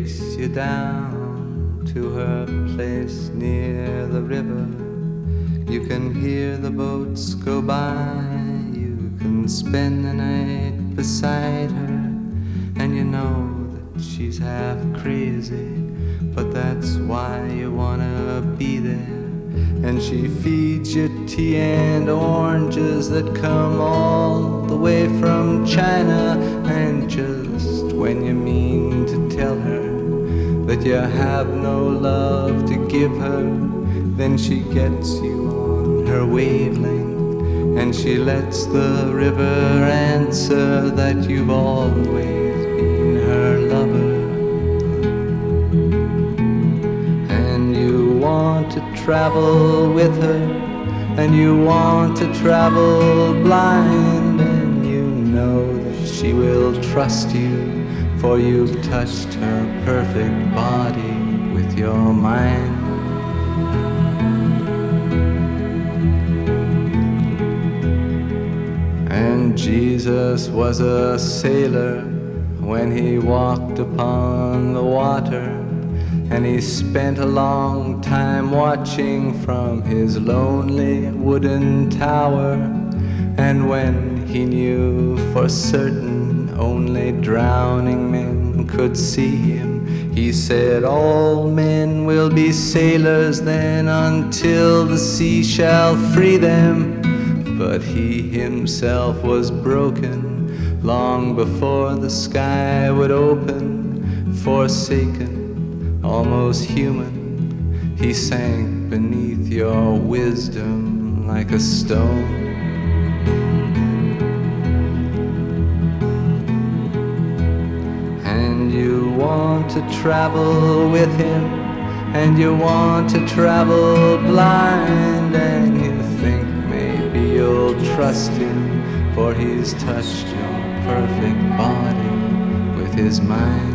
takes you down to her place near the river. You can hear the boats go by, you can spend the night beside her, and you know that she's half crazy, but that's why you wanna be there. And she feeds you tea and oranges that come all the way from China. And just when you mean to tell her that you have no love to give her, then she gets you on her wavelength, and she lets the river answer that you've always been her lover. And you want to travel with her, and you want to travel blind, and you know that she will trust you, for you've touched her perfect body with your mind. And Jesus was a sailor when he walked upon the water, and he spent a long time watching from his lonely wooden tower. And when he knew for certain only drowning men could see him, he said, all men will be sailors then until the sea shall free them. But he himself was broken long before the sky would open. Forsaken, almost human, he sank beneath your wisdom like a stone. And you want to travel with him, and you want to travel blind, and you think maybe you'll trust him, for he's touched your perfect body with his mind.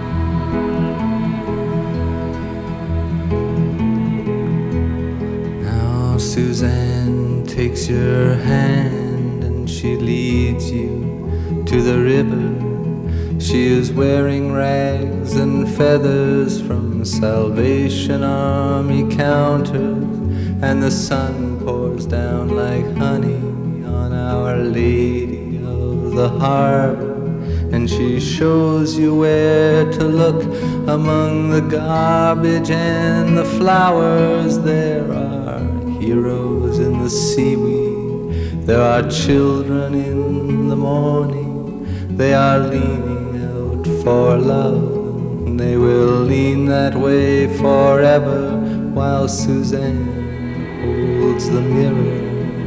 Now Suzanne takes your hand and she leads you to the river. She is wearing rags and feathers from Salvation Army counters, and the sun pours down like honey on Our Lady of the Harbor. And she shows you where to look among the garbage and the flowers. There are heroes in the seaweed, there are children in the morning. They are leaning out for love, they will lean that way forever, while Suzanne holds the mirror.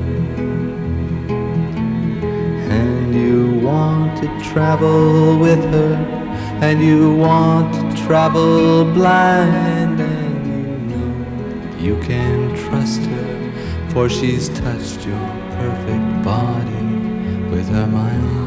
And you want to travel with her, and you want to travel blind, and you know you can trust her, for she's touched your perfect body with her mind.